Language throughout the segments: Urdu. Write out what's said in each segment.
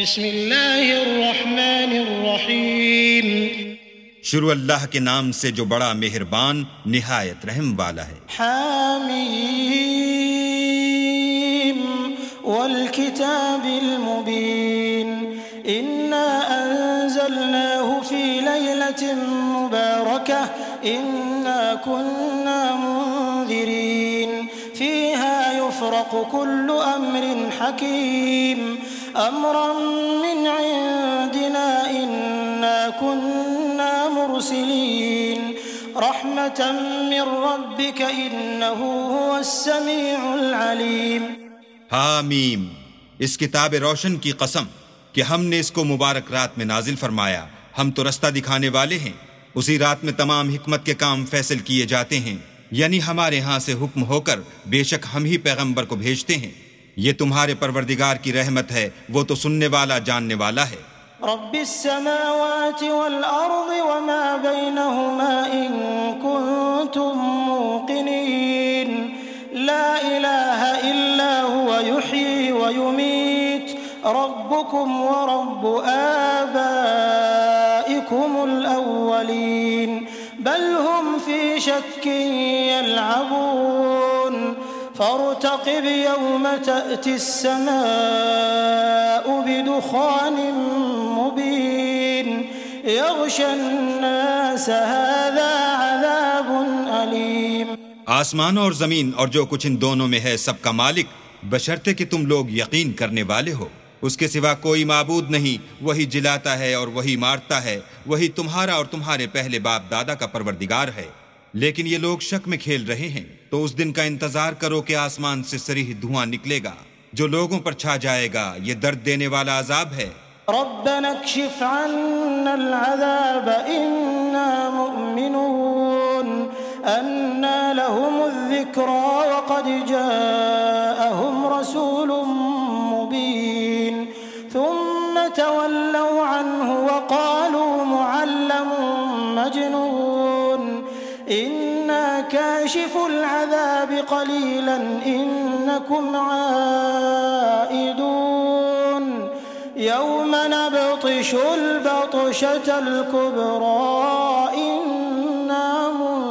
بسم اللہ الرحمن الرحیم شروع اللہ کے نام سے جو بڑا مہربان نہایت رحم والا ہے۔ حامیم والکتاب المبین انا انزلناه فی لیلۃ مبارکہ انا کنا منذرین فیہا یفرق کل امر حکیم امرا من عندنا انا کنا مرسلین رحمة من ربك إنه هو السميع العليم۔ حامیم، اس کتاب روشن کی قسم کہ ہم نے اس کو مبارک رات میں نازل فرمایا، ہم تو رستہ دکھانے والے ہیں۔ اسی رات میں تمام حکمت کے کام فیصل کیے جاتے ہیں، یعنی ہمارے ہاں سے حکم ہو کر بے شک ہم ہی پیغمبر کو بھیجتے ہیں۔ یہ تمہارے پروردگار کی رحمت ہے، وہ تو سننے والا جاننے والا ہے۔ رب السماوات والأرض وما بينهما إن كنتم موقنين لا إله إلا هو يحيي ويميت ربكم ورب آبائكم الأولين بل هم في شك يلعبون فارتقب يوم تأتي السماء بدخان مبين يغشى الناس هذا عذاب أليم۔ آسمان اور زمین اور جو کچھ ان دونوں میں ہے سب کا مالک، بشرطے کہ تم لوگ یقین کرنے والے ہو۔ اس کے سوا کوئی معبود نہیں، وہی جلاتا ہے اور وہی مارتا ہے، وہی تمہارا اور تمہارے پہلے باپ دادا کا پروردگار ہے۔ لیکن یہ لوگ شک میں کھیل رہے ہیں، تو اس دن کا انتظار کرو کہ آسمان سے صریح دھواں نکلے گا جو لوگوں پر چھا جائے گا، یہ درد دینے والا عذاب ہے۔ ربنا اكشف عنا العذاب إنا مؤمنون أنى لهم الذكرى وقد جاءهم رسول مبين ثم تولوا عنه وقالوا معلم مجنون إنا كاشف العذاب قليلا إنكم عائدون يوم نبطش البطشة الكبرى إنا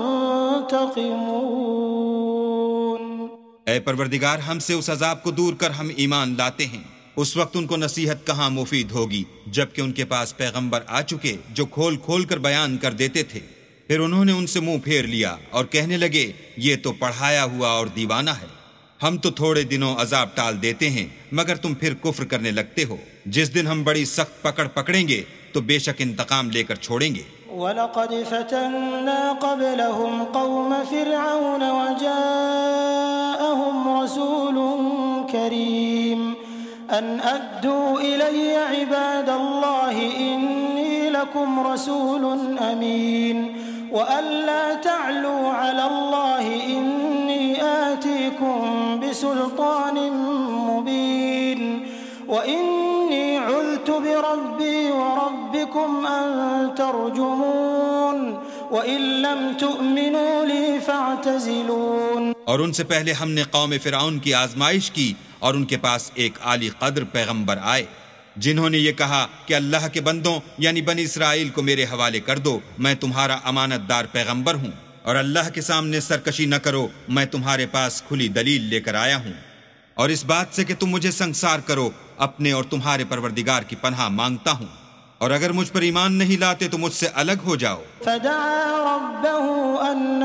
منتقمون۔ اے پروردگار، ہم سے اس عذاب کو دور کر ہم ایمان لاتے ہیں۔ اس وقت ان کو نصیحت کہاں مفید ہوگی جبکہ ان کے پاس پیغمبر آ چکے جو کھول کھول کر بیان کر دیتے تھے۔ پھر انہوں نے ان سے منہ پھیر لیا اور کہنے لگے یہ تو پڑھایا ہوا اور دیوانہ ہے۔ ہم تو تھوڑے دنوں عذاب ٹال دیتے ہیں مگر تم پھر کفر کرنے لگتے ہو۔ جس دن ہم بڑی سخت پکڑ پکڑیں گے تو بے شک انتقام لے کر چھوڑیں گے۔ وَلَقَدْ فَتَنَّا قَبْلَهُمْ قَوْمَ فِرْعَوْنَ وَجَاءَهُمْ رَسُولٌ كَرِيمٌ أَنْ أَدُّوا إِلَيَّ عِبَادَ اللَّهِ إِنِّي لَكُمْ رَسُولٌ أَمِينٌ وَأَلَّا تَعْلُوا عَلَى اللَّهِ إِنِّي آتِيكُمْ بِسُلْطَانٍ مُبِينٍ وَإِنِّي عُذْتُ بِرَبِّي وَرَبِّكُمْ أَن تَرْجُمُونِ وَإِن لَّمْ تُؤْمِنُوا لِي فَاعْتَزِلُونِ۔ اور ان سے پہلے ہم نے قوم فرعون کی آزمائش کی اور ان کے پاس ایک عالی قدر پیغمبر آئے جنہوں نے یہ کہا کہ اللہ کے بندوں یعنی بنی اسرائیل کو میرے حوالے کر دو، میں تمہارا امانت دار پیغمبر ہوں، اور اللہ کے سامنے سرکشی نہ کرو، میں تمہارے پاس کھلی دلیل لے کر آیا ہوں، اور اس بات سے کہ تم مجھے سنگسار کرو اپنے اور تمہارے پروردگار کی پناہ مانگتا ہوں، اور اگر مجھ پر ایمان نہیں لاتے تو مجھ سے الگ ہو جاؤ۔ فدعا ربه أن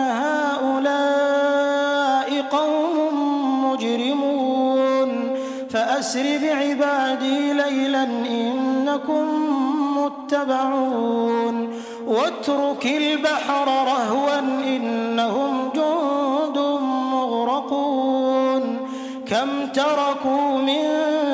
هؤلاء قوم مجرمون فأسر بعبادي ليلا إنكم متبعون واترك البحر رهوا إنهم جند مغرقون كم تركوا من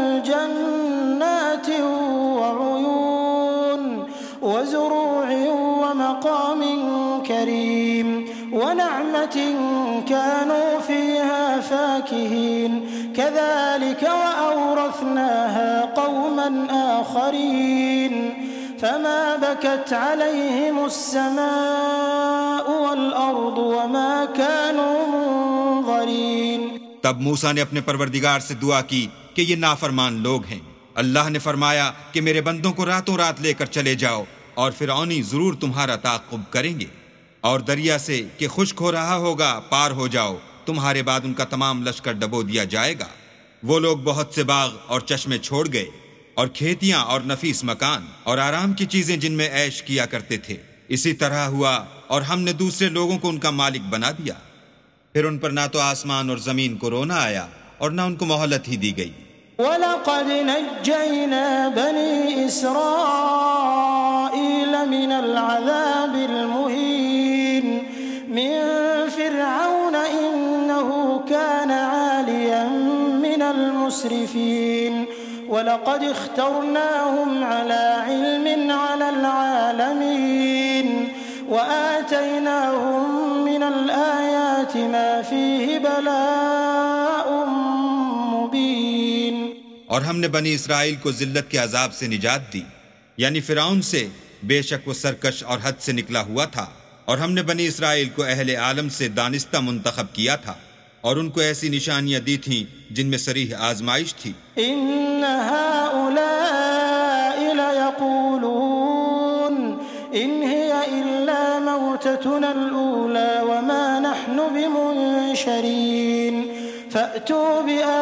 جنات وعيون وزروع ومقام كريم ونعمة كانوا فيها فاكهين كذلك وأورثناها قوما آخرين فما بكت عليهم السماء والأرض وما كانوا منظرين۔ تب موسیٰ نے اپنے پروردگار سے دعا کی کہ یہ نافرمان لوگ ہیں، اللہ نے فرمایا کہ میرے بندوں کو راتوں رات لے کر چلے جاؤ، اور فرعونی ضرور تمہارا تعاقب کریں گے، اور دریا سے کہ خشک ہو رہا ہوگا پار ہو جاؤ، تمہارے بعد ان کا تمام لشکر ڈبو دیا جائے گا۔ وہ لوگ بہت سے باغ اور چشمے چھوڑ گئے، اور کھیتیاں اور نفیس مکان اور آرام کی چیزیں جن میں عیش کیا کرتے تھے۔ اسی طرح ہوا اور ہم نے دوسرے لوگوں کو ان کا مالک بنا دیا۔ پھر ان پر نہ تو آسمان اور زمین کو رونا آیا اور نہ ان کو مہلت ہی دی گئی۔ وَلَقَدْ نَجَّيْنَا بَنِي إِسْرَائِيلَ مِنَ الْعَذَابِ الْمُهِينِ مِنْ فِرْعَوْنَ إِنَّهُ كَانَ عَالِيًا مِنَ الْمُسْرِفِينَ وَلَقَدْ اخْتَرْنَاهُمْ عَلَى عِلْمٍ عَلَى الْعَالَمِينَ وَآتَيْنَاهُمْ مِنَ الْآيَاتِ مَا فِيهِ بَلَاءٌ مُبِينٌ۔ اور ہم نے بنی اسرائیل کو ذلت کے عذاب سے نجات دی، یعنی فرعون سے، بے شک وہ سرکش اور حد سے نکلا ہوا تھا، اور ہم نے بنی اسرائیل کو اہل عالم سے دانستہ منتخب کیا تھا، اور ان کو ایسی نشانیاں دی تھیں جن میں صریح آزمائش تھی۔ إِنَّ هَؤُلَاءِ لَيَقُولُونَ إِنْ هِيَ إِلَّا مَوْتَتُنَا الْأُولَى وَمَا نَحْنُ بِمُنشَرِينَ فَأْتُوا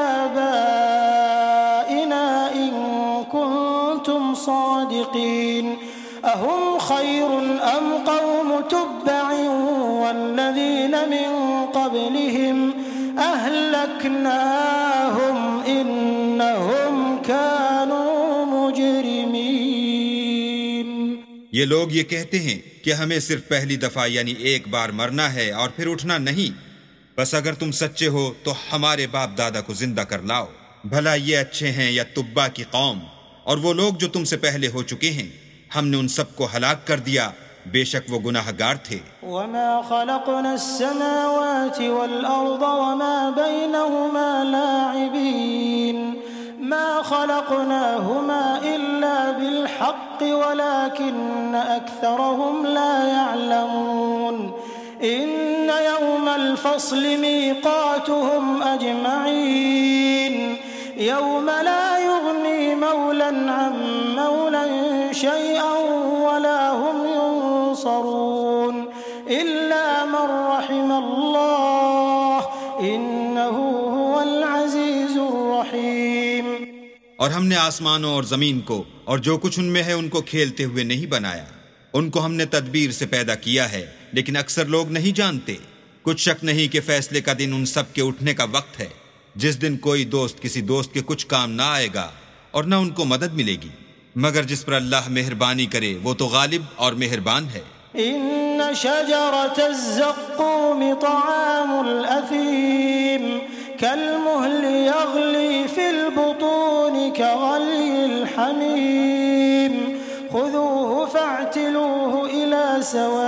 بِآبَائِنَا إِن كُنتُمْ صَادِقِينَ أَهُمْ خَيْرٌ أَمْ قَوْمُ تُبَّعٍ وَالَّذِينَ مِن قَبْلِهِمْ أَهْلَكْنَاهُمْ إِنَّهُمْ كَانُوا مُجْرِمِينَ۔ یہ لوگ یہ کہتے ہیں کہ ہمیں صرف پہلی دفعہ یعنی ایک بار مرنا ہے اور پھر اٹھنا نہیں، بس اگر تم سچے ہو تو ہمارے باپ دادا کو زندہ کر لاؤ، بھلا یہ اچھے ہیں یا تبا کی قوم، اور وہ لوگ جو تم سے پہلے ہو چکے ہیں، ہم نے ان سب کو ہلاک کر دیا، بے شک وہ گناہ گار تھے۔ وَمَا خَلَقْنَا السَّمَاوَاتِ وَالْأَرْضَ وَمَا بَيْنَهُمَا لَاعِبِينَ مَا خَلَقْنَاهُمَا إِلَّا بِالْحَقِّ وَلَكِنَّ أَكْثَرَهُمْ لَا يَعْلَمُونَ إِنَّ يَوْمَ الْفَصْلِ مِيقَاتُهُمْ أَجْمَعِينَ يَوْمَ لَا يُغْنِي مَوْلًى عَن مَّوْلًى شَيْئًا وَلَا هُمْ يُنصَرُونَ إِلَّا مَن رَّحِمَ اللَّهُ إِنَّهُ هُوَ الْعَزِيزُ الرَّحِيمُ۔ اور ہم نے آسمانوں اور زمین کو اور جو کچھ ان میں ہے ان کو کھیلتے ہوئے نہیں بنایا، ان کو ہم نے تدبیر سے پیدا کیا ہے، لیکن اکثر لوگ نہیں جانتے۔ کچھ شک نہیں کہ فیصلے کا دن ان سب کے اٹھنے کا وقت ہے، جس دن کوئی دوست کسی دوست کے کچھ کام نہ آئے گا اور نہ ان کو مدد ملے گی، مگر جس پر اللہ مہربانی کرے وہ تو غالب اور مہربان ہے۔ إن شجرة الزقوم طعام الأثيم كالمهل يغلي في البطون كغلي الحميم خذوه فاعتلوه إلى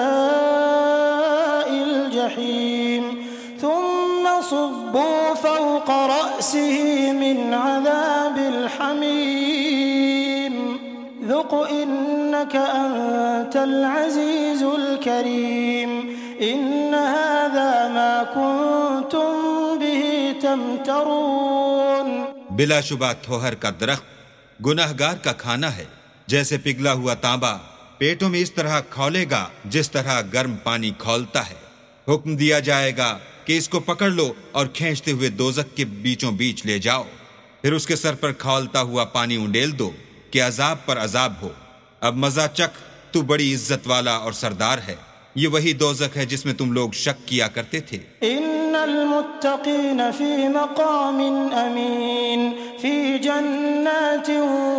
سواء الجحيم ثم صبوا فوق رأسه من عذاب الحميم ذق إنك أنت العزيز الكريم إن هذا ما كنتم به تمترون۔ بلا شبہ تھوہر کا درخت گناہ گار کا کھانا ہے، جیسے پگھلا ہوا تانبا پیٹوں میں اس طرح کھولے گا جس طرح گرم پانی کھولتا ہے۔ حکم دیا جائے گا کہ اس کو پکڑ لو اور کھینچتے ہوئے دوزخ کے بیچوں بیچ لے جاؤ، پھر اس کے سر پر کھولتا ہوا پانی انڈیل دو کہ عذاب پر عذاب ہو، اب مزہ چکھ، تو بڑی عزت والا اور سردار ہے۔ یہ وہی دوزخ ہے جس میں تم لوگ شک کیا کرتے تھے۔ ان المتقین فی مقام امین فی جنات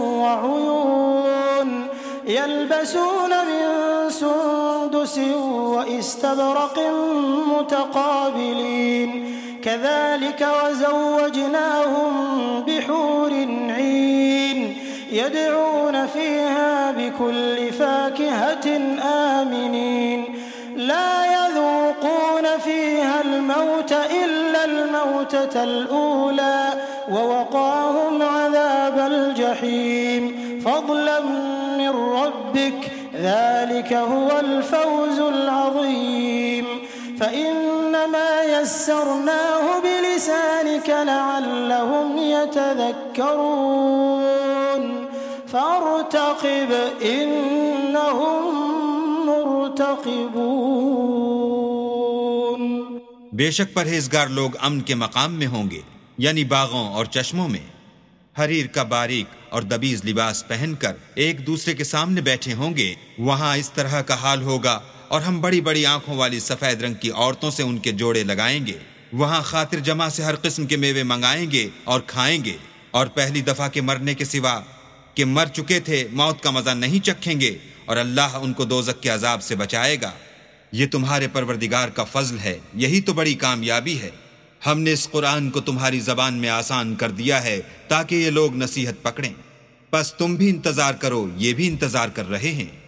وعیون یلبسون من سندس واستبرق متقابلین كذلك وزوجناهم بحور عين يدعون فيها بكل فاكهة آمنين لا يذوقون فيها الموت إلا الموتة الأولى ووقاهم عذاب الجحيم فضلا من ربك ذلك هو الفوز العظيم فإنما يسرناه بلسانك لعلهم يتذكرون۔ فارتقب إنهم مرتقبون۔ بے شک پرہیزگار لوگ امن کے مقام میں ہوں گے، یعنی باغوں اور چشموں میں، حریر کا باریک اور دبیز لباس پہن کر ایک دوسرے کے سامنے بیٹھے ہوں گے۔ وہاں اس طرح کا حال ہوگا، اور ہم بڑی بڑی آنکھوں والی سفید رنگ کی عورتوں سے ان کے جوڑے لگائیں گے۔ وہاں خاطر جمع سے ہر قسم کے میوے منگائیں گے اور کھائیں گے، اور پہلی دفعہ کے مرنے کے سوا کہ مر چکے تھے موت کا مزہ نہیں چکھیں گے، اور اللہ ان کو دوزخ کے عذاب سے بچائے گا۔ یہ تمہارے پروردگار کا فضل ہے، یہی تو بڑی کامیابی ہے۔ ہم نے اس قرآن کو تمہاری زبان میں آسان کر دیا ہے تاکہ یہ لوگ نصیحت پکڑیں، پس تم بھی انتظار کرو، یہ بھی انتظار کر رہے ہیں۔